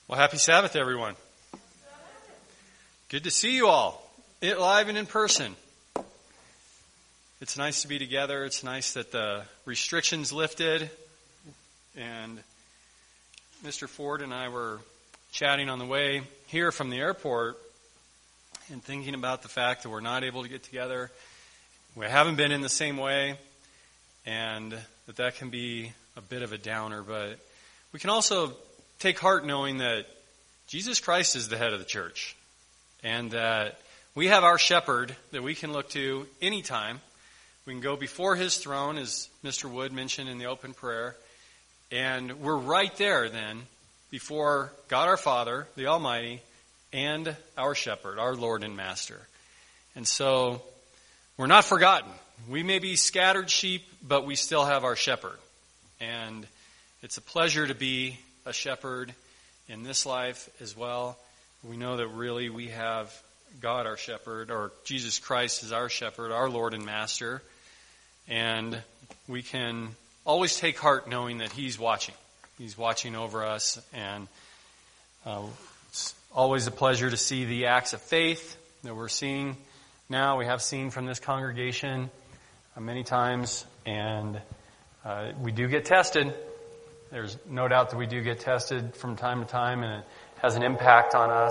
Well, happy Sabbath, everyone. Good to see you all, live and in person. It's nice to be together. It's nice that the restrictions lifted. And Mr. Ford and I were chatting on the way here from the airport and thinking about the fact that we're not able to get together. We haven't been in the same way, and that can be a bit of a downer. But we can also take heart knowing that Jesus Christ is the head of the church and that we have our shepherd that we can look to anytime. We can go before his throne, as Mr. Wood mentioned in the open prayer, and we're right there then before God our Father, the Almighty, and our shepherd, our Lord and Master. And so we're not forgotten. We may be scattered sheep, but we still have our shepherd. And it's a pleasure to be a shepherd in this life as well. We know that really we have God our shepherd, or Jesus Christ is our shepherd, our Lord and Master. And we can always take heart knowing that He's watching. He's watching over us. And it's always a pleasure to see the acts of faith that we're seeing now. We have seen from this congregation many times. And we do get tested. There's no doubt that we do get tested from time to time, and it has an impact on us.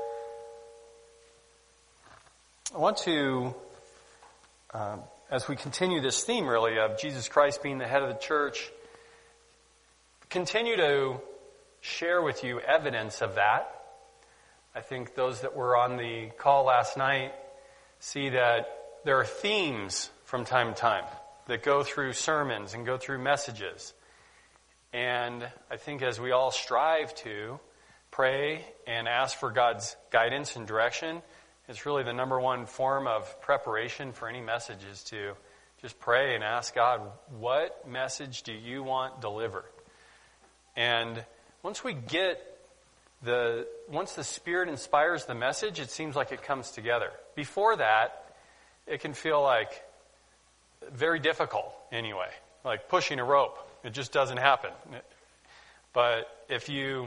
I want to, as we continue this theme really of Jesus Christ being the head of the church, continue to share with you evidence of that. I think those that were on the call last night see that there are themes from time to time that go through sermons and go through messages. And I think as we all strive to pray and ask for God's guidance and direction, it's really the number one form of preparation for any message is to just pray and ask God, what message do you want delivered? And once the Spirit inspires the message, it seems like it comes together. Before that, it can feel like very difficult anyway, like pushing a rope. It just doesn't happen. But if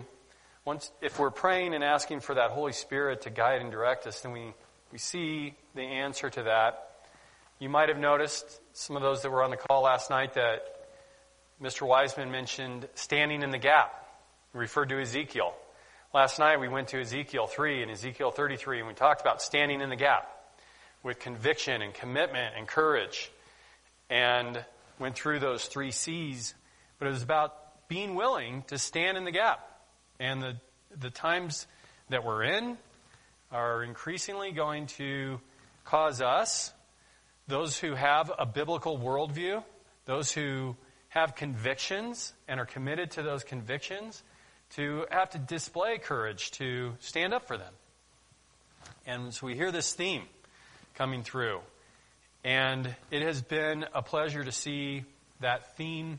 we're praying and asking for that Holy Spirit to guide and direct us, then we see the answer to that. You might have noticed, some of those that were on the call last night, that Mr. Wiseman mentioned standing in the gap. He referred to Ezekiel. Last night we went to Ezekiel 3 and Ezekiel 33, and we talked about standing in the gap with conviction and commitment and courage, and went through those 3 C's. But it was about being willing to stand in the gap. And the times that we're in are increasingly going to cause us, those who have a biblical worldview, those who have convictions and are committed to those convictions, to have to display courage to stand up for them. And so we hear this theme coming through. And it has been a pleasure to see that theme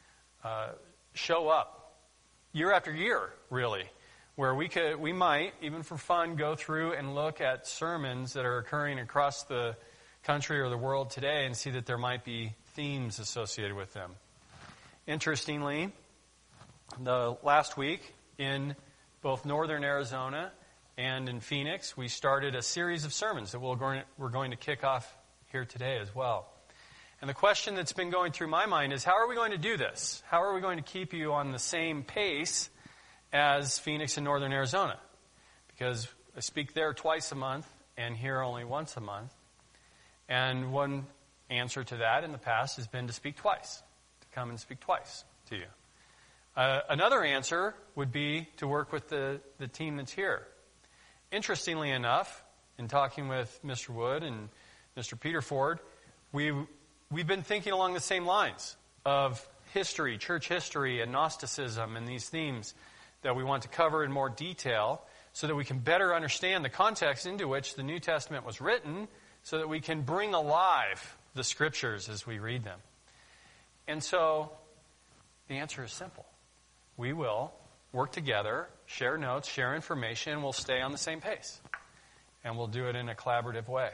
show up year after year, really, where we might, even for fun, go through and look at sermons that are occurring across the country or the world today and see that there might be themes associated with them. Interestingly, the last week in both northern Arizona and in Phoenix, we started a series of sermons that we're going to kick off here today as well. And the question that's been going through my mind is, how are we going to do this? How are we going to keep you on the same pace as Phoenix and northern Arizona? Because I speak there twice a month and here only once a month. And one answer to that in the past has been to speak twice, to come and speak twice to you. Another answer would be to work with the team that's here. Interestingly enough, in talking with Mr. Wood and Mr. Peter Ford, we've been thinking along the same lines of history, church history, and Gnosticism, and these themes that we want to cover in more detail so that we can better understand the context into which the New Testament was written, so that we can bring alive the Scriptures as we read them. And so the answer is simple. We will work together, share notes, share information, and we'll stay on the same pace. And we'll do it in a collaborative way.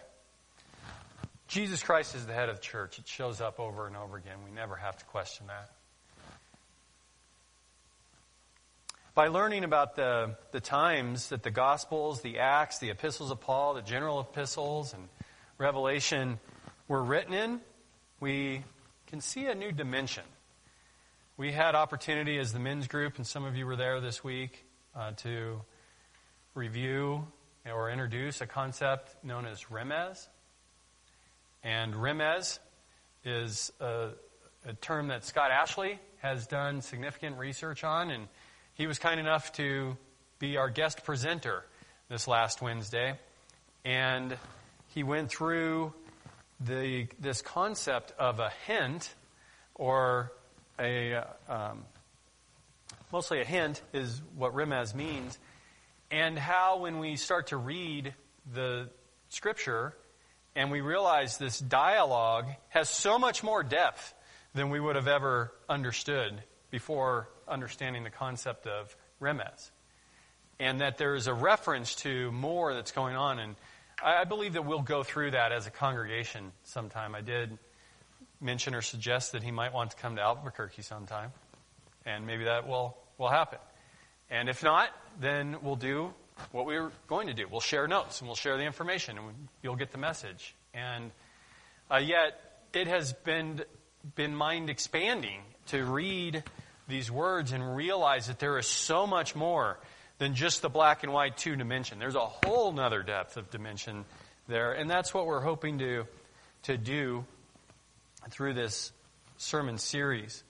Jesus Christ is the head of the church. It shows up over and over again. We never have to question that. by learning about the times that the Gospels, the Acts, the epistles of Paul, the general epistles, and Revelation were written in, we can see a new dimension. We had opportunity as the men's group, and some of you were there this week, to review or introduce a concept known as remez. And remez is a term that Scott Ashley has done significant research on, and he was kind enough to be our guest presenter this last Wednesday. And he went through this concept of a hint, or mostly a hint is what remez means, and how when we start to read the Scripture and we realize this dialogue has so much more depth than we would have ever understood before understanding the concept of remez, and that there is a reference to more that's going on. And I believe that we'll go through that as a congregation sometime. I did mention or suggest that he might want to come to Albuquerque sometime, and maybe that will happen. And if not, then we'll do what we're going to do. We'll share notes, and we'll share the information, and you'll get the message. And yet, it has been mind-expanding to read these words and realize that there is so much more than just the black and white two-dimension. There's a whole nother depth of dimension there, and that's what we're hoping to do through this sermon series.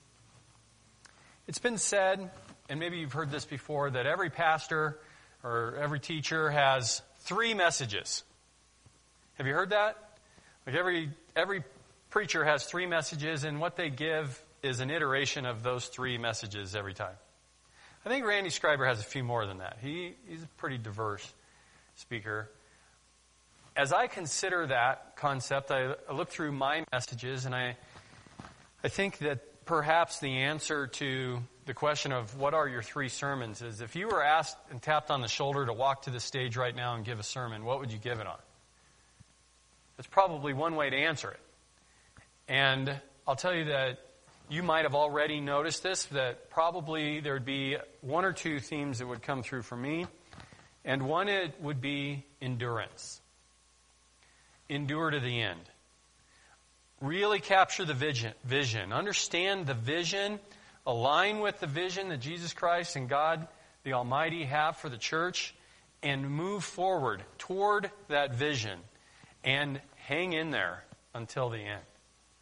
It's been said, and maybe you've heard this before, that every pastor or every teacher has 3 messages. Have you heard that? Like every preacher has 3 messages, and what they give is an iteration of those 3 messages every time. I think Randy Schreiber has a few more than that. He's a pretty diverse speaker. As I consider that concept, I look through my messages, and I think that perhaps the answer to the question of what are your 3 sermons is, if you were asked and tapped on the shoulder to walk to the stage right now and give a sermon, what would you give it on? That's probably one way to answer it. And I'll tell you that you might have already noticed this, that probably there would be 1 or 2 themes that would come through for me. And one, it would be endurance. Endure to the end. Really capture the vision. Understand the vision. Align with the vision that Jesus Christ and God the Almighty have for the church. And move forward toward that vision. And hang in there until the end.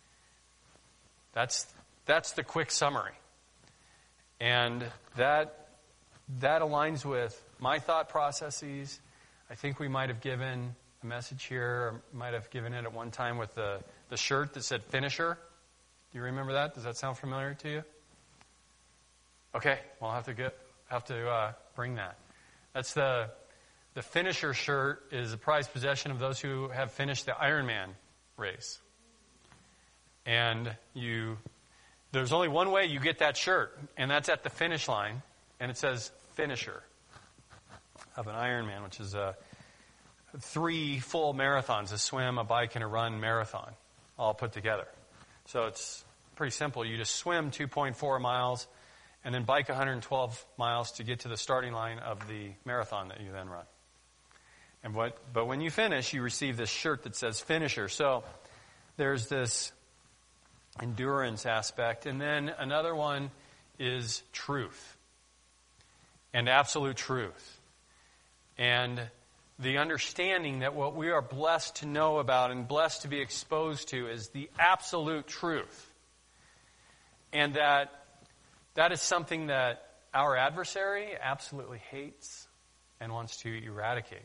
That's the quick summary. And that aligns with my thought processes. I think we might have given a message here, or might have given it at one time with the shirt that said finisher. Do you remember that? Does that sound familiar to you? Okay, well, I'll have to bring that. That's the finisher shirt is a prized possession of those who have finished the Ironman race. And there's only one way you get that shirt, and that's at the finish line, and it says finisher of an Ironman, which is 3 full marathons, a swim, a bike, and a run marathon, all put together. So it's pretty simple. You just swim 2.4 miles and then bike 112 miles to get to the starting line of the marathon that you then run. But when you finish, you receive this shirt that says finisher. So there's this endurance aspect. And then another one is truth and absolute truth. And the understanding that what we are blessed to know about and blessed to be exposed to is the absolute truth. And that is something that our adversary absolutely hates and wants to eradicate.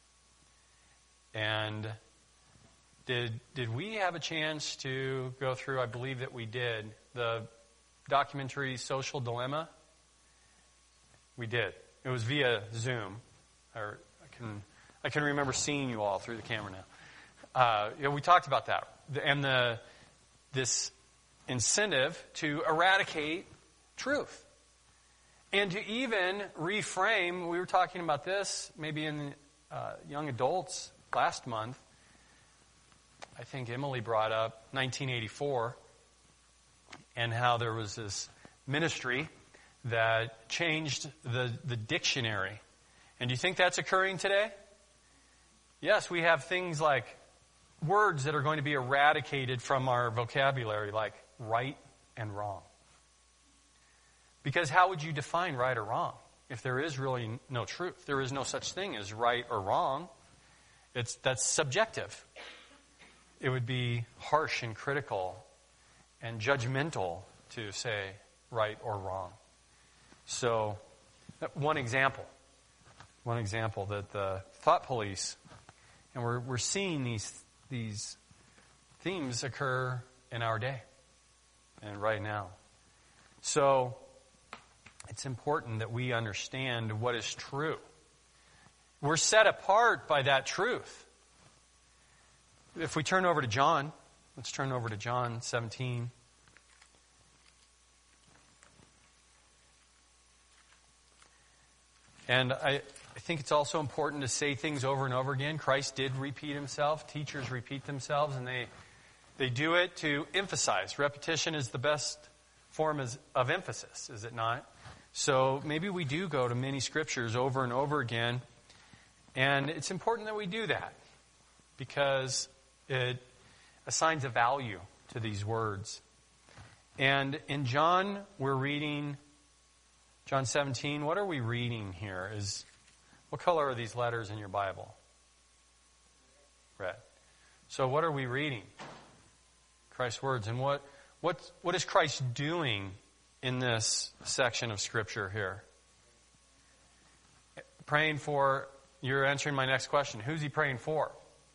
And did we have a chance to go through, I believe that we did, the documentary Social Dilemma? We did. It was via Zoom. I can remember seeing you all through the camera now. We talked about that. And this incentive to eradicate truth. And to even reframe, we were talking about this maybe in young adults last month. I think Emily brought up 1984 and how there was this ministry that changed the dictionary. And do you think that's occurring today? Yes, we have things like words that are going to be eradicated from our vocabulary, like right and wrong. Because how would you define right or wrong if there is really no truth? There is no such thing as right or wrong. That's subjective. It would be harsh and critical and judgmental to say right or wrong. So, one example that the thought police, and we're seeing these themes occur in our day and right now. So, it's important that we understand what is true. We're set apart by that truth. If we turn over to John, let's turn over to John 17. And I think it's also important to say things over and over again. Christ did repeat himself. Teachers repeat themselves, and they do it to emphasize. Repetition is the best form of emphasis, is it not? So maybe we do go to many scriptures over and over again. And it's important that we do that because it assigns a value to these words. And in John, we're reading John 17. What are we reading here? What color are these letters in your Bible? Red. So what are we reading? Christ's words. And what is Christ doing in this section of Scripture here? Praying for, you're answering my next question. Who's he praying for?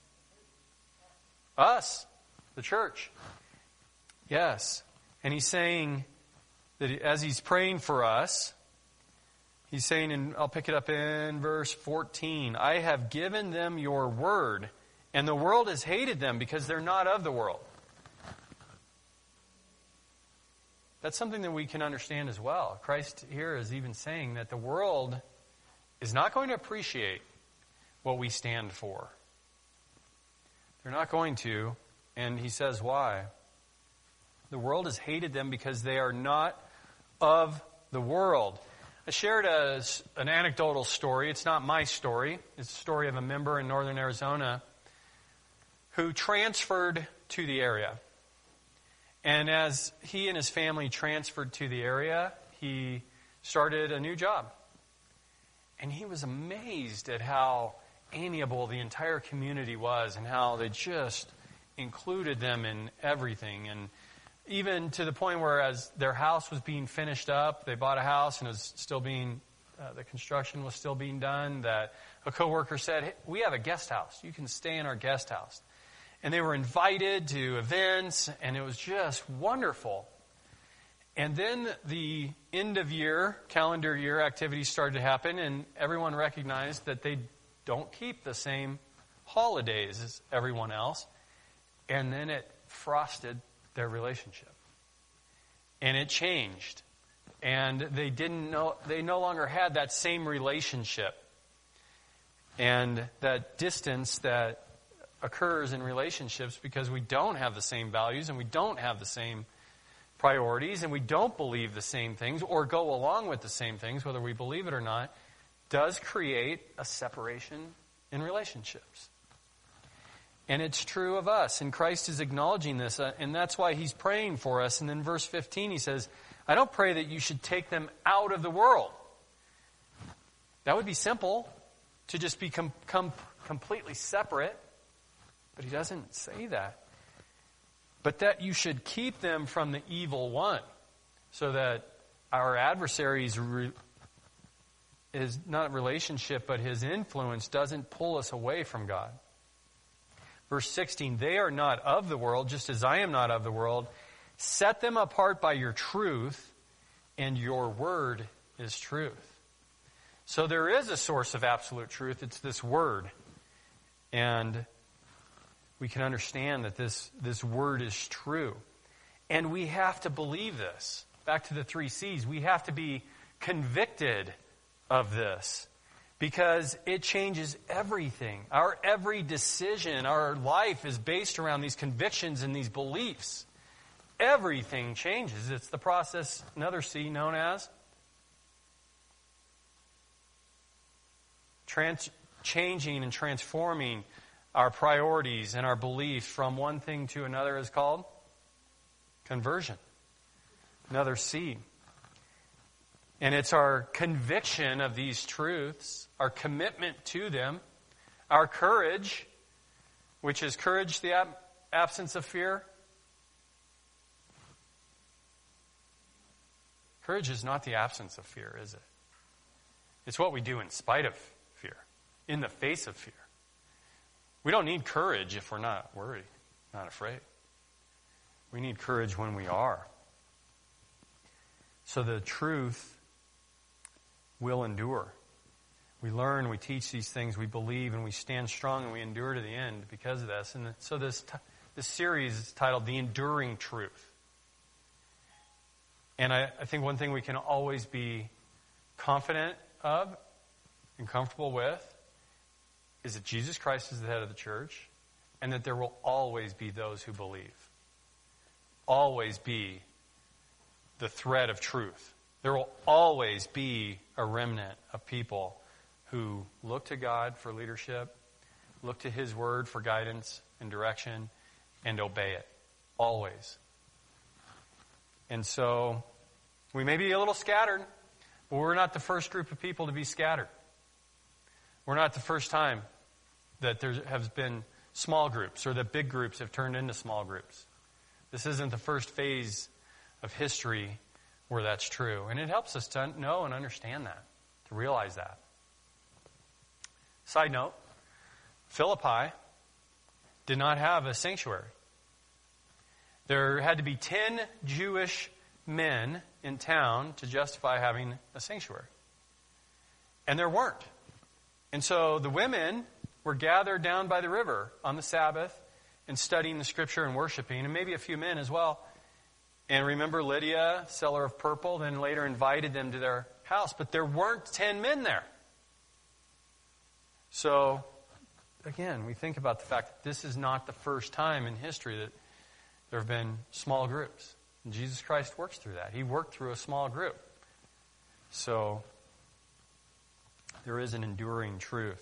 Us, the church. Yes. And he's saying that as he's praying for us, he's saying, and I'll pick it up in verse 14, I have given them your word, and the world has hated them because they're not of the world. That's something that we can understand as well. Christ here is even saying that the world is not going to appreciate what we stand for. They're not going to, and he says why. The world has hated them because they are not of the world. I shared an anecdotal story. It's not my story. It's the story of a member in northern Arizona who transferred to the area. And as he and his family transferred to the area, he started a new job. And he was amazed at how amiable the entire community was and how they just included them in everything. And even to the point where as their house was being finished up, they bought a house and it was still being, the construction was still being done, that a coworker said, hey, we have a guest house. You can stay in our guest house. And they were invited to events, and it was just wonderful. And then the end of year, calendar year activities started to happen, and everyone recognized that they don't keep the same holidays as everyone else. And then it frosted their relationship. And it changed. And they no longer had that same relationship. And that distance that occurs in relationships because we don't have the same values and we don't have the same priorities and we don't believe the same things or go along with the same things, whether we believe it or not, does create a separation in relationships. And it's true of us, and Christ is acknowledging this, and that's why he's praying for us. And then verse 15 he says, I don't pray that you should take them out of the world. That would be simple, to just become completely separate. But he doesn't say that. But that you should keep them from the evil one, so that our adversary's is not relationship, but his influence doesn't pull us away from God. Verse 16, they are not of the world, just as I am not of the world. Set them apart by your truth, and your word is truth. So there is a source of absolute truth. It's this word. And we can understand that this word is true. And we have to believe this. Back to the 3 C's. We have to be convicted of this. Because it changes everything. Our every decision, our life is based around these convictions and these beliefs. Everything changes. It's the process, another C, known as changing and transforming our priorities and our beliefs from one thing to another is called conversion. Another C. And it's our conviction of these truths, our commitment to them, our courage, which is courage the absence of fear. Courage is not the absence of fear, is it? It's what we do in spite of fear, in the face of fear. We don't need courage if we're not worried, not afraid. We need courage when we are. So the truth will endure. We learn, we teach these things, we believe, and we stand strong, and we endure to the end because of this. And so this series is titled The Enduring Truth. And I think one thing we can always be confident of and comfortable with is that Jesus Christ is the head of the church, and that there will always be those who believe. Always be the thread of truth. There will always be a remnant of people who look to God for leadership, look to His Word for guidance and direction, and obey it. Always. And so, we may be a little scattered, but we're not the first group of people to be scattered. We're not the first time that there has been small groups or that big groups have turned into small groups. This isn't the first phase of history where that's true. And it helps us to know and understand that, to realize that. Side note, Philippi did not have a sanctuary. There had to be 10 Jewish men in town to justify having a sanctuary. And there weren't. And so the women were gathered down by the river on the Sabbath and studying the Scripture and worshiping, and maybe a few men as well. And remember Lydia, seller of purple, then later invited them to their house. But there weren't 10 men there. So, again, we think about the fact that this is not the first time in history that there have been small groups. And Jesus Christ works through that. He worked through a small group. So, there is an enduring truth.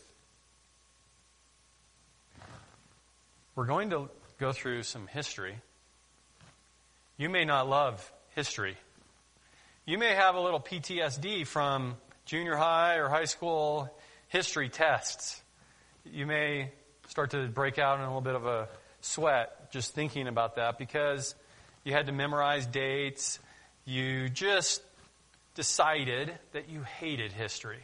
We're going to go through some history. You may not love history. You may have a little PTSD from junior high or high school history tests. You may start to break out in a little bit of a sweat just thinking about that because you had to memorize dates. You just decided that you hated history.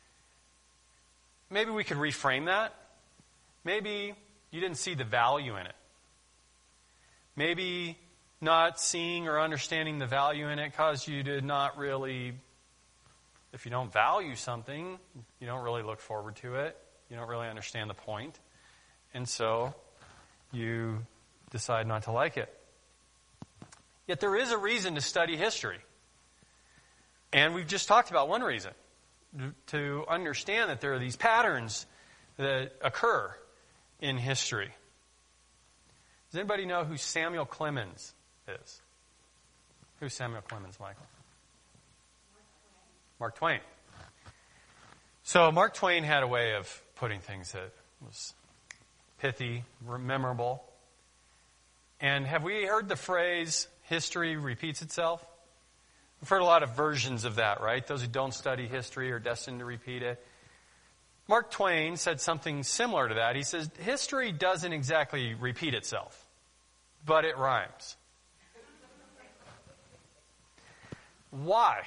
Maybe we could reframe that. Maybe you didn't see the value in it. Maybe not seeing or understanding the value in it caused you to not really, if you don't value something, you don't really look forward to it. You don't really understand the point. And so you decide not to like it. Yet there is a reason to study history. And we've just talked about one reason. To understand that there are these patterns that occur in history. Does anybody know who Samuel Clemens is? Who's Samuel Clemens, Michael? Mark Twain. So Mark Twain had a way of putting things that was pithy, memorable. And have we heard the phrase, history repeats itself? We've heard a lot of versions of that, right? Those who don't study history are destined to repeat it. Mark Twain said something similar to that. He says, history doesn't exactly repeat itself, but it rhymes. Why?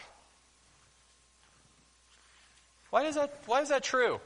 Why is that true?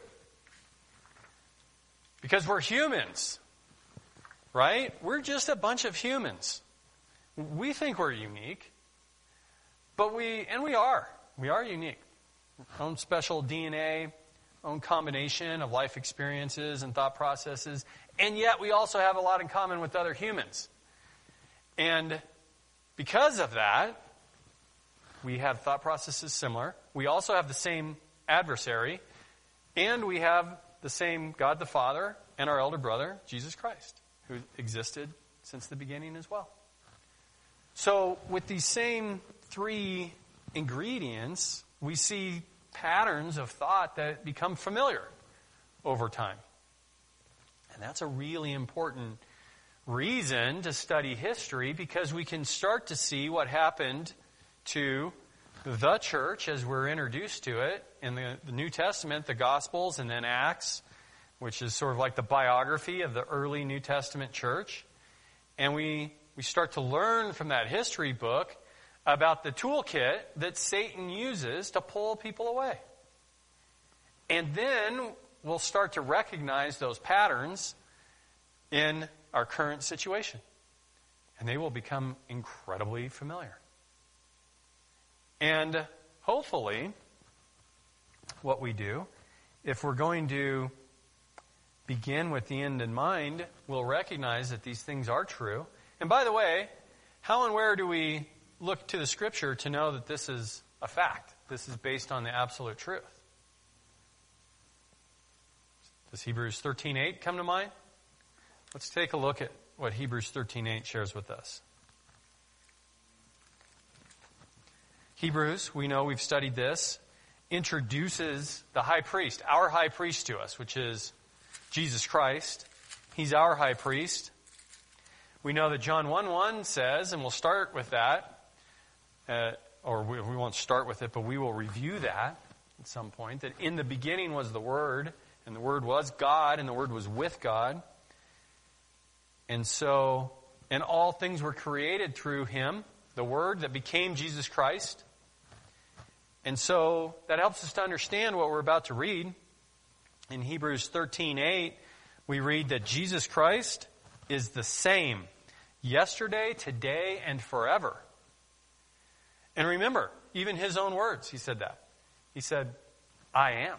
Because we're humans, right? We're just a bunch of humans. We think we're unique, but we are. We are unique. Our own special DNA, own combination of life experiences and thought processes, and yet we also have a lot in common with other humans. And because of that, we have thought processes similar. We also have the same adversary, and we have the same God the Father and our elder brother, Jesus Christ, who existed since the beginning as well. So with these same three ingredients, we see patterns of thought that become familiar. over time. And that's a really important reason to study history, because we can start to see what happened to the church as we're introduced to it in the New Testament, the Gospels, and then Acts, which is sort of like the biography of the early New Testament church. And we start to learn from that history book about the toolkit that Satan uses to pull people away. And then we'll start to recognize those patterns in our current situation. And they will become incredibly familiar. And hopefully, what we do, if we're going to begin with the end in mind, we'll recognize that these things are true. And by the way, how and where do we look to the Scripture to know that this is a fact? This is based on the absolute truth. Does Hebrews 13:8 come to mind? Let's take a look at what Hebrews 13:8 shares with us. Hebrews, we know, we've studied this, introduces the high priest, our high priest to us, which is Jesus Christ. He's our high priest. We know that John 1:1 says, and we'll start with that, or we won't start with it, but we will review that at some point, that in the beginning was the Word, and the Word was God, and the Word was with God. And so, and all things were created through Him, the Word that became Jesus Christ. And so that helps us to understand what we're about to read. In Hebrews 13:8, we read that Jesus Christ is the same yesterday, today, and forever. And remember, even His own words, He said that. He said, I am.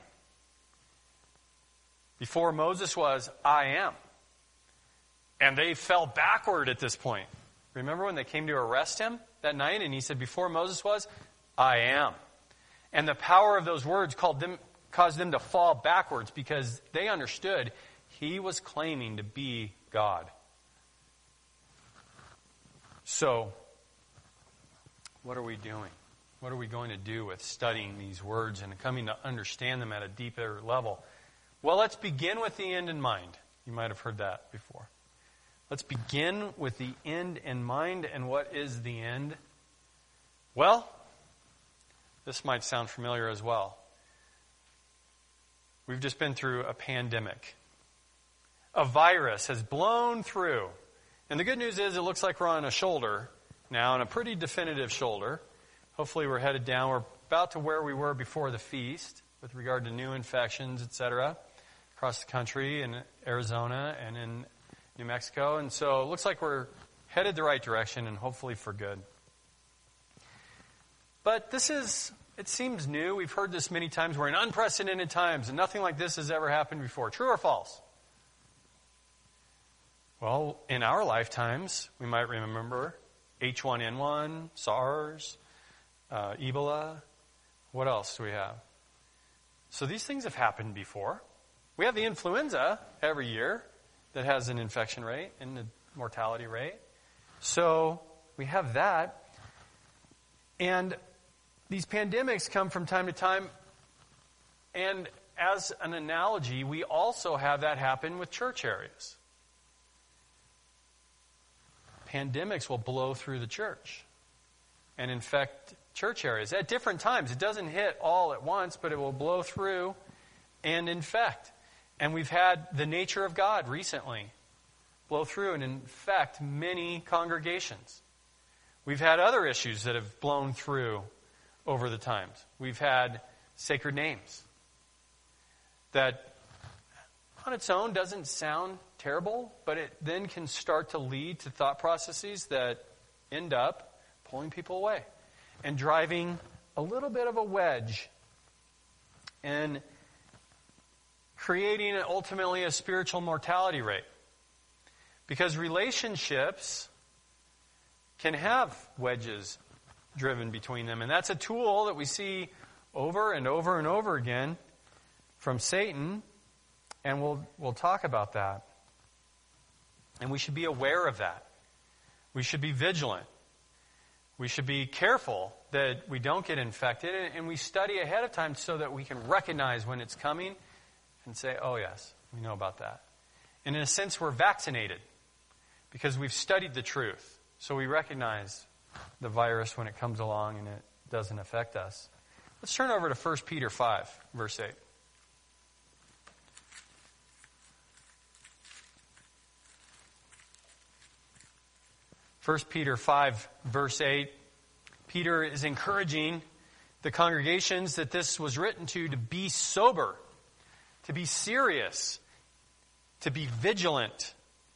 Before Moses was, I am. And they fell backward at this point. Remember when they came to arrest Him that night and He said, before Moses was, I am. And the power of those words caused them to fall backwards, because they understood He was claiming to be God. So, what are we doing? What are we going to do with studying these words and coming to understand them at a deeper level? Well, let's begin with the end in mind. You might have heard that before. Let's begin with the end in mind. And what is the end? Well, this might sound familiar as well. We've just been through a pandemic. A virus has blown through. And the good news is it looks like we're on a shoulder now, and a pretty definitive shoulder. Hopefully we're headed down. We're about to where we were before the feast with regard to new infections, etc., across the country, in Arizona and in New Mexico. And so it looks like we're headed the right direction, and hopefully for good. But it seems new. We've heard this many times. We're in unprecedented times, and nothing like this has ever happened before. True or false? Well, in our lifetimes, we might remember H1N1, SARS, Ebola. What else do we have? So these things have happened before. We have the influenza every year that has an infection rate and a mortality rate. So we have that. And these pandemics come from time to time. And as an analogy, we also have that happen with church areas. Pandemics will blow through the church and infect church areas at different times. It doesn't hit all at once, but it will blow through and infect. And we've had the nature of God recently blow through and infect many congregations. We've had other issues that have blown through over the times. We've had sacred names that on its own doesn't sound terrible, but it then can start to lead to thought processes that end up pulling people away and driving a little bit of a wedge and creating ultimately a spiritual mortality rate. Because relationships can have wedges driven between them. And that's a tool that we see over and over and over again from Satan. And we'll talk about that. And we should be aware of that. We should be vigilant. We should be careful that we don't get infected. And we study ahead of time so that we can recognize when it's coming and say, oh yes, we know about that. And in a sense, we're vaccinated because we've studied the truth. So we recognize the virus when it comes along and it doesn't affect us. Let's turn over to 1 Peter 5, verse 8. 1 Peter 5, verse 8. Peter is encouraging the congregations that this was written to be sober, to be serious, to be vigilant.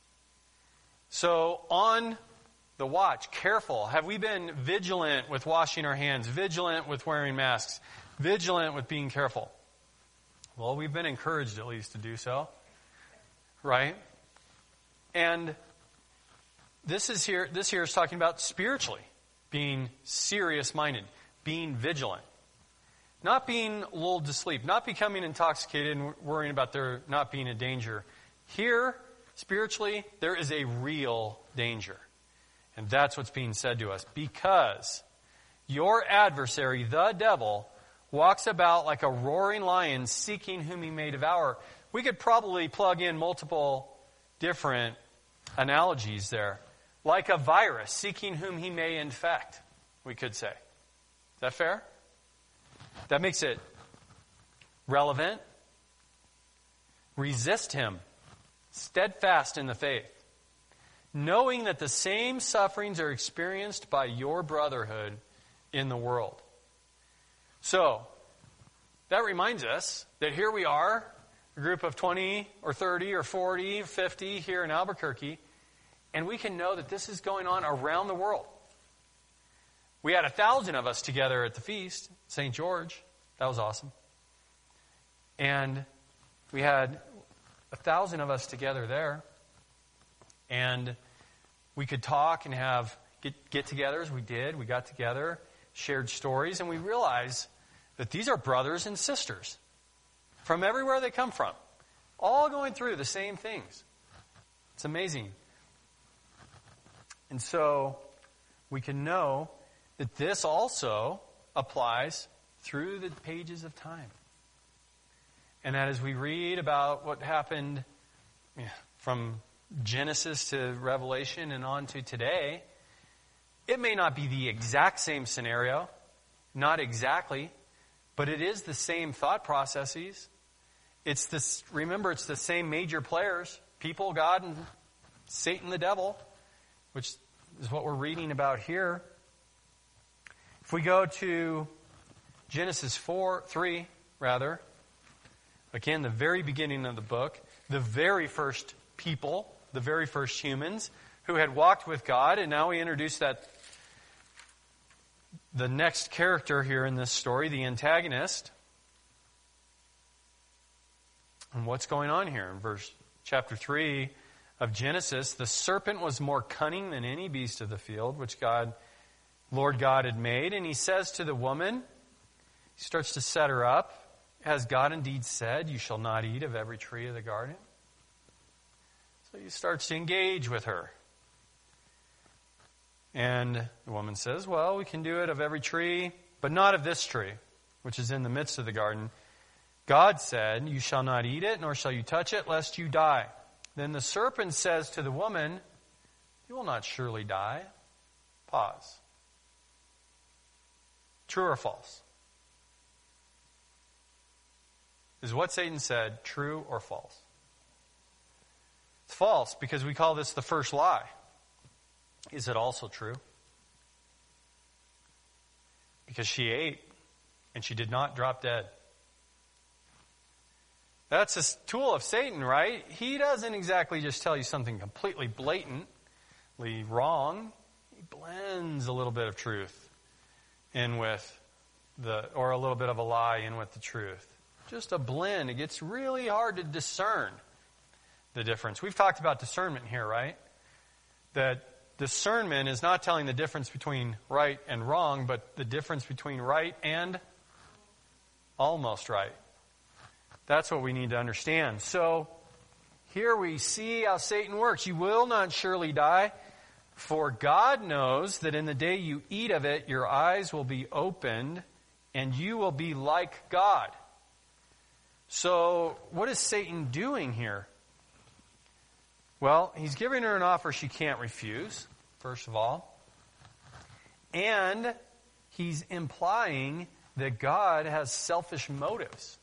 So on the watch, careful. Have we been vigilant with washing our hands, vigilant with wearing masks, vigilant with being careful? Well, we've been encouraged at least to do so, right? And this here is talking about spiritually, being serious-minded, being vigilant. Not being lulled to sleep, not becoming intoxicated and worrying about there not being a danger. Here, spiritually, there is a real danger. And that's what's being said to us. Because your adversary, the devil, walks about like a roaring lion seeking whom he may devour. We could probably plug in multiple different analogies there. Like a virus seeking whom he may infect, we could say. Is that fair? That makes it relevant. Resist him, steadfast in the faith, knowing that the same sufferings are experienced by your brotherhood in the world. So, that reminds us that here we are, a group of 20 or 30 or 40 or 50 here in Albuquerque, and we can know that this is going on around the world. We had 1,000 of us together at the feast, St. George. That was awesome. And we had 1,000 of us together there. And we could talk and have get-togethers. We did. We got together, shared stories, and we realized that these are brothers and sisters from everywhere they come from, all going through the same things. It's amazing. And so we can know that this also applies through the pages of time. And that as we read about what happened from Genesis to Revelation and on to today, it may not be the exact same scenario, not exactly, but it is the same thought processes. Remember, it's the same major players, people, God, and Satan the devil, which is what we're reading about here. If we go to Genesis 3, again, the very beginning of the book, the very first people, the very first humans who had walked with God, and now we introduce the next character here in this story, the antagonist. And what's going on here? In chapter 3 of Genesis, the serpent was more cunning than any beast of the field, which Lord God had made. And he says to the woman, he starts to set her up, has God indeed said, you shall not eat of every tree of the garden? So he starts to engage with her. And the woman says, well, we can do it of every tree, but not of this tree, which is in the midst of the garden. God said, you shall not eat it, nor shall you touch it, lest you die. Then the serpent says to the woman, you will not surely die. Pause. True or false? Is what Satan said true or false? It's false because we call this the first lie. Is it also true? Because she ate and she did not drop dead. That's a tool of Satan, right? He doesn't exactly just tell you something completely blatantly wrong. He blends a little bit of truth in with or a little bit of a lie in with the truth. Just a blend. It gets really hard to discern the difference. We've talked about discernment here, right? That discernment is not telling the difference between right and wrong, but the difference between right and almost right. That's what we need to understand. So, here we see how Satan works. You will not surely die, for God knows that in the day you eat of it, your eyes will be opened, and you will be like God. So what is Satan doing here? Well, he's giving her an offer she can't refuse, first of all. And he's implying that God has selfish motives.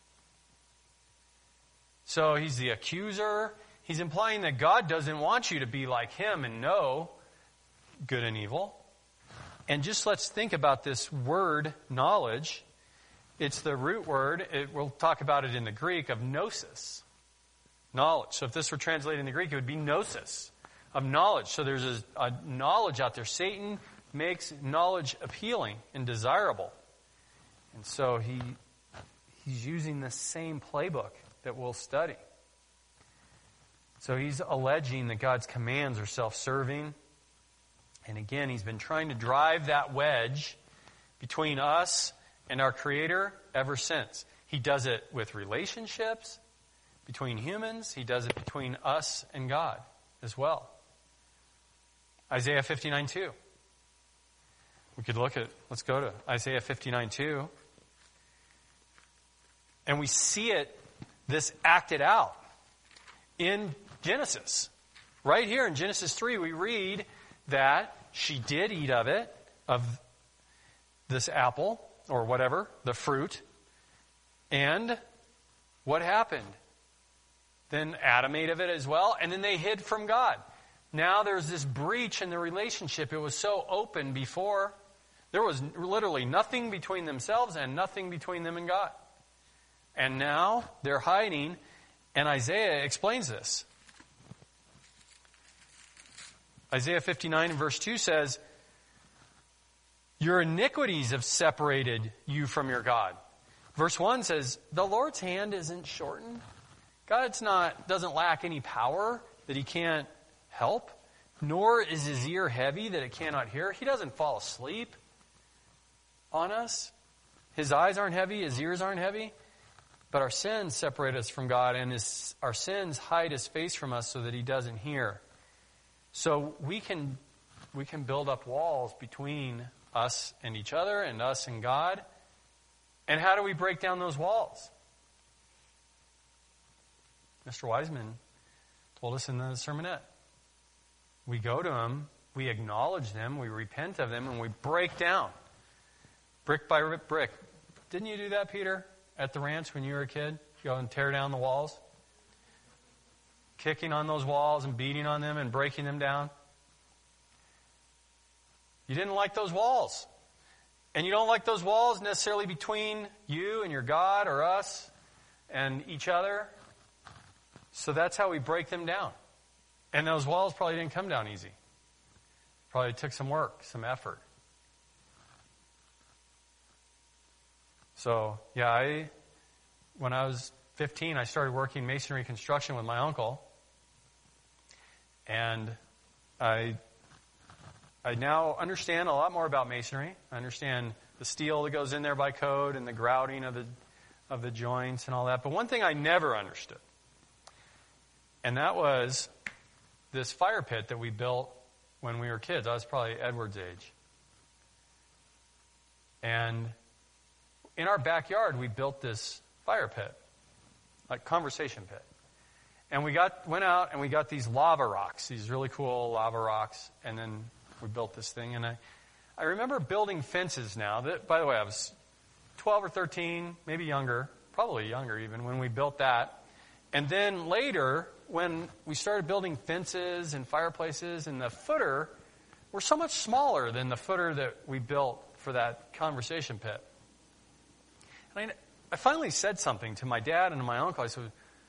So he's the accuser. He's implying that God doesn't want you to be like him and know good and evil. And just let's think about this word, knowledge. It's the root word, we'll talk about it in the Greek, of gnosis. Knowledge. So if this were translated in the Greek, it would be gnosis, of knowledge. So there's a knowledge out there. Satan makes knowledge appealing and desirable. And so he's using the same playbook that we'll study. So he's alleging that God's commands are self-serving. And again, he's been trying to drive that wedge between us and our Creator ever since. He does it with relationships between humans. He does it between us and God as well. Isaiah 59:2. We could let's go to Isaiah 59:2. And we see this acted out in Genesis. Right here in Genesis 3, we read that she did eat of this apple, or whatever, the fruit. And what happened? Then Adam ate of it as well, and then they hid from God. Now there's this breach in the relationship. It was so open before. There was literally nothing between themselves and nothing between them and God. And now they're hiding, and Isaiah explains this. Isaiah 59 and verse 2 says, your iniquities have separated you from your God. Verse 1 says, the Lord's hand isn't shortened. God doesn't lack any power that he can't help, nor is his ear heavy that it cannot hear. He doesn't fall asleep on us. His eyes aren't heavy, his ears aren't heavy. But our sins separate us from God, and our sins hide his face from us so that he doesn't hear. So we can build up walls between us and each other and us and God. And how do we break down those walls? Mr. Wiseman told us in the sermonette. We go to them, we acknowledge them, we repent of them, and we break down. Brick by brick. Didn't you do that, Peter, at the ranch when you were a kid? Go and tear down the walls? Kicking on those walls and beating on them and breaking them down? You didn't like those walls. And you don't like those walls necessarily between you and your God or us and each other. So that's how we break them down. And those walls probably didn't come down easy. Probably took some work, some effort. So, when I was 15, I started working masonry construction with my uncle. And I now understand a lot more about masonry. I understand the steel that goes in there by code and the grouting of the joints and all that. But one thing I never understood, and that was this fire pit that we built when we were kids. I was probably Edward's age. And in our backyard, we built this fire pit, like conversation pit. And we went out and we got these lava rocks, these really cool lava rocks, and then we built this thing. And I remember building fences now. By the way, I was 12 or 13, maybe younger, probably younger even, when we built that. And then later, when we started building fences and fireplaces, and the footer were so much smaller than the footer that we built for that conversation pit. And I finally said something to my dad and to my uncle. I said,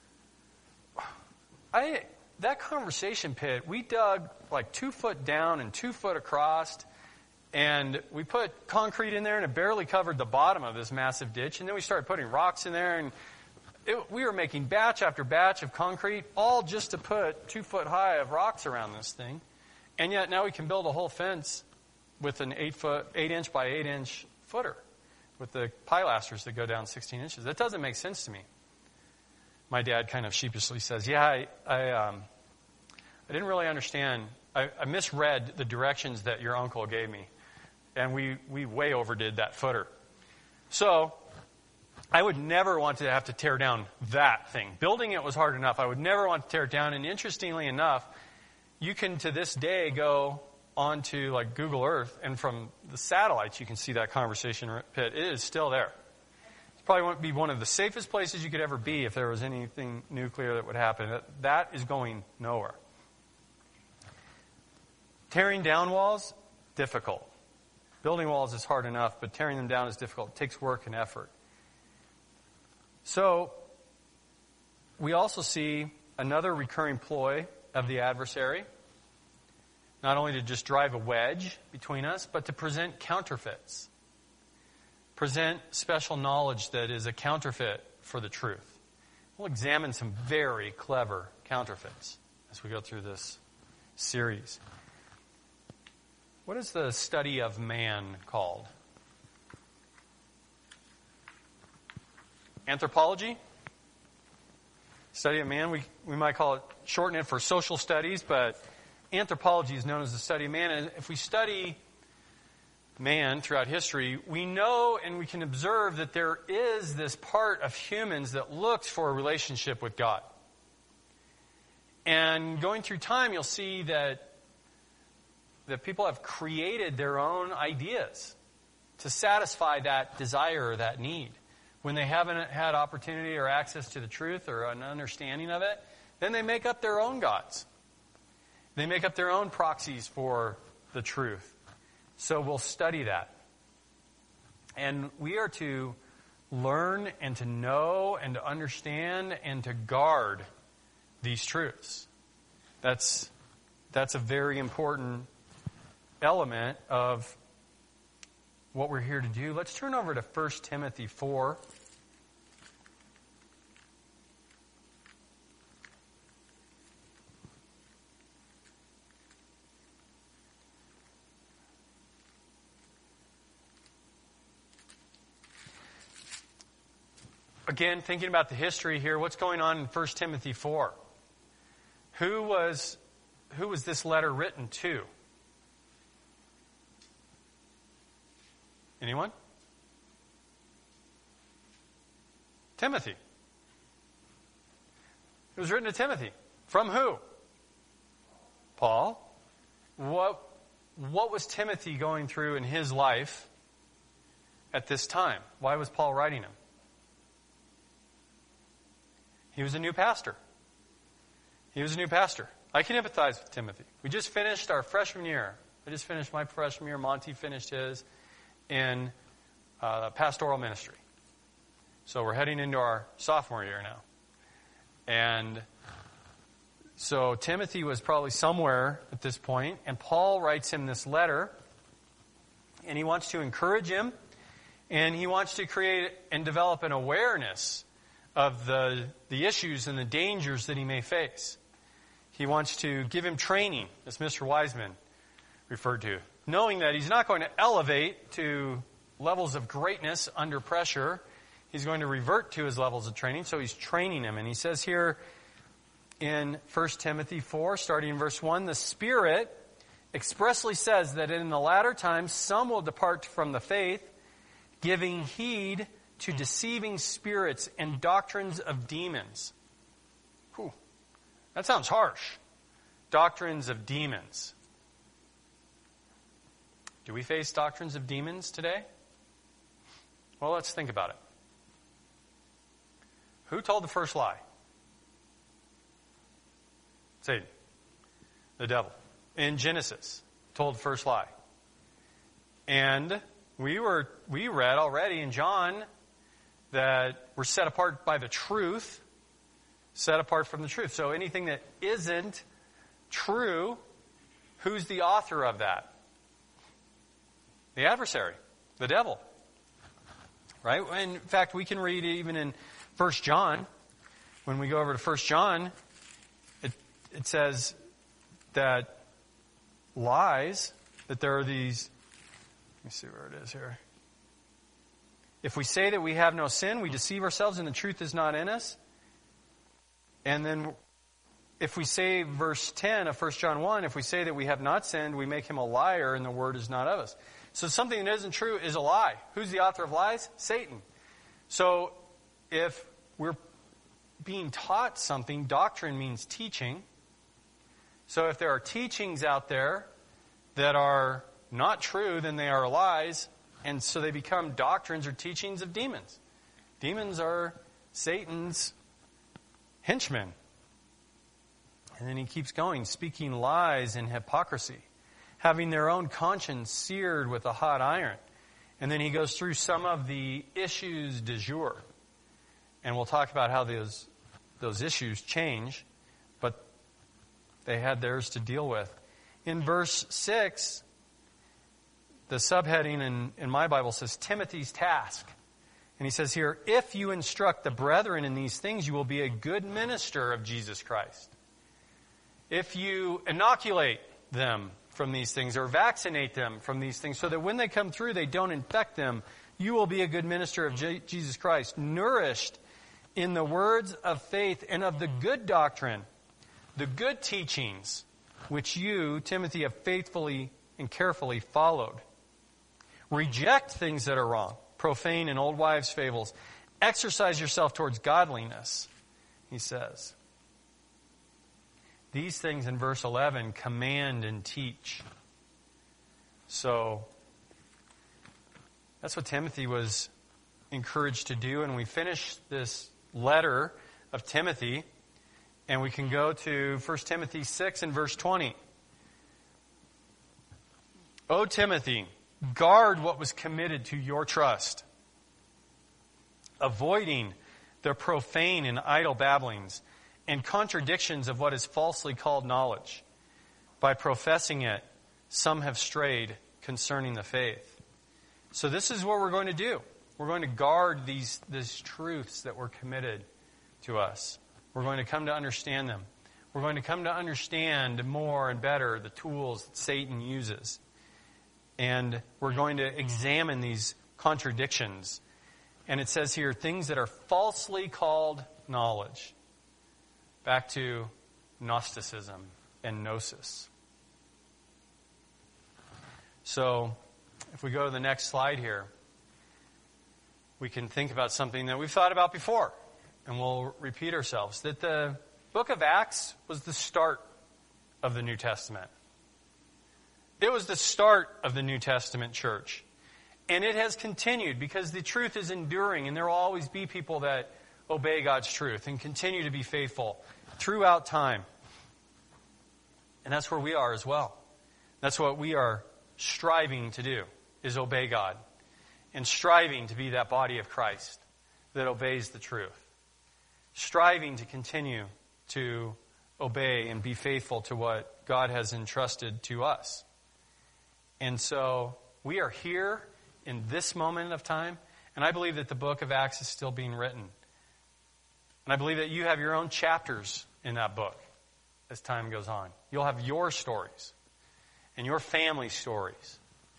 that conversation pit, we dug like 2 foot down and 2 foot across, and we put concrete in there, and it barely covered the bottom of this massive ditch. And then we started putting rocks in there, and we were making batch after batch of concrete, all just to put 2 foot high of rocks around this thing. And yet now we can build a whole fence with an 8 inch by 8 inch footer with the pilasters that go down 16 inches. That doesn't make sense to me. My dad kind of sheepishly says, I didn't really understand. I misread the directions that your uncle gave me. And we way overdid that footer. So I would never want to have to tear down that thing. Building it was hard enough. I would never want to tear it down. And interestingly enough, you can to this day go onto like Google Earth, and from the satellites you can see that conversation pit. It is still there. It probably won't be one of the safest places you could ever be if there was anything nuclear that would happen. That is going nowhere. Tearing down walls, difficult. Building walls is hard enough, but tearing them down is difficult. It takes work and effort. So, we also see another recurring ploy of the adversary, not only to just drive a wedge between us, but to present counterfeits. Present special knowledge that is a counterfeit for the truth. We'll examine some very clever counterfeits as we go through this series. What is the study of man called? Anthropology? Study of man, we might call it, shorten it for social studies, but anthropology is known as the study of man. And if we study man throughout history, we know and we can observe that there is this part of humans that looks for a relationship with God. And going through time, you'll see that people have created their own ideas to satisfy that desire or that need. When they haven't had opportunity or access to the truth or an understanding of it, then they make up their own gods. They make up their own proxies for the truth. So we'll study that. And we are to learn and to know and to understand and to guard these truths. That's a very important element of what we're here to do. Let's turn over to 1 Timothy 4. Again, thinking about the history here, what's going on in 1 Timothy 4? Who was this letter written to? Anyone? Timothy. It was written to Timothy. From who? Paul. What was Timothy going through in his life at this time? Why was Paul writing him? He was a new pastor. I can empathize with Timothy. We just finished our freshman year. I just finished my freshman year. Monty finished his in pastoral ministry. So we're heading into our sophomore year now. And so Timothy was probably somewhere at this point, and Paul writes him this letter, and he wants to encourage him, and he wants to create and develop an awareness of the issues and the dangers that he may face. He wants to give him training, as Mr. Wiseman referred to, knowing that he's not going to elevate to levels of greatness under pressure. He's going to revert to his levels of training, so he's training him. And he says here in 1 Timothy 4, starting in verse 1, the Spirit expressly says that in the latter times some will depart from the faith, giving heed to deceiving spirits and doctrines of demons. Whew. That sounds harsh. Doctrines of demons. Do we face doctrines of demons today? Well, let's think about it. Who told the first lie? Satan. The devil. In Genesis, told the first lie. And we read already in John that we're set apart by the truth, set apart from the truth. So anything that isn't true, who's the author of that? The adversary, the devil. Right? In fact, we can read even in 1 John. When we go over to 1 John, it says that lies, that there are these, let me see where it is here. If we say that we have no sin, we deceive ourselves and the truth is not in us. And then if we say, verse 10 of 1 John 1, if we say that we have not sinned, we make him a liar and the word is not of us. So something that isn't true is a lie. Who's the author of lies? Satan. So if we're being taught something, doctrine means teaching. So if there are teachings out there that are not true, then they are lies, and so they become doctrines or teachings of demons. Demons are Satan's henchmen. And then he keeps going, speaking lies and hypocrisy, having their own conscience seared with a hot iron. And then he goes through some of the issues du jour. And we'll talk about how those issues change, but they had theirs to deal with. In verse 6, the subheading in my Bible says, Timothy's task. And he says here, if you instruct the brethren in these things, you will be a good minister of Jesus Christ. If you inoculate them from these things or vaccinate them from these things so that when they come through, they don't infect them, you will be a good minister of Jesus Christ, nourished in the words of faith and of the good doctrine, the good teachings, which you, Timothy, have faithfully and carefully followed. Reject things that are wrong, profane and old wives' fables. Exercise yourself towards godliness, he says. These things in verse 11 command and teach. So that's what Timothy was encouraged to do. And we finish this letter of Timothy, and we can go to 1 Timothy 6 and verse 20. O Timothy, guard what was committed to your trust, avoiding the profane and idle babblings and contradictions of what is falsely called knowledge. By professing it, some have strayed concerning the faith. So this is what we're going to do. We're going to guard these truths that were committed to us. We're going to come to understand them. We're going to come to understand more and better the tools that Satan uses. And we're going to examine these contradictions. And it says here, things that are falsely called knowledge. Back to Gnosticism and Gnosis. So, if we go to the next slide here, we can think about something that we've thought about before, and we'll repeat ourselves. That the book of Acts was the start of the New Testament. It was the start of the New Testament church. And it has continued because the truth is enduring, and there will always be people that obey God's truth and continue to be faithful throughout time. And that's where we are as well. That's what we are striving to do, is obey God. And striving to be that body of Christ that obeys the truth. Striving to continue to obey and be faithful to what God has entrusted to us. And so we are here in this moment of time, and I believe that the book of Acts is still being written. And I believe that you have your own chapters in that book as time goes on. You'll have your stories and your family stories.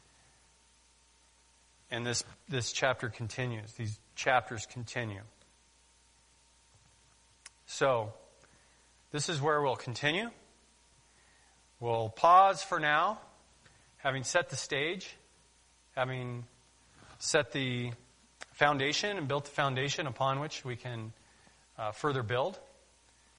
And this chapter continues. These chapters continue. So, this is where we'll continue. We'll pause for now, having set the stage, having set the foundation and built the foundation upon which we can further build.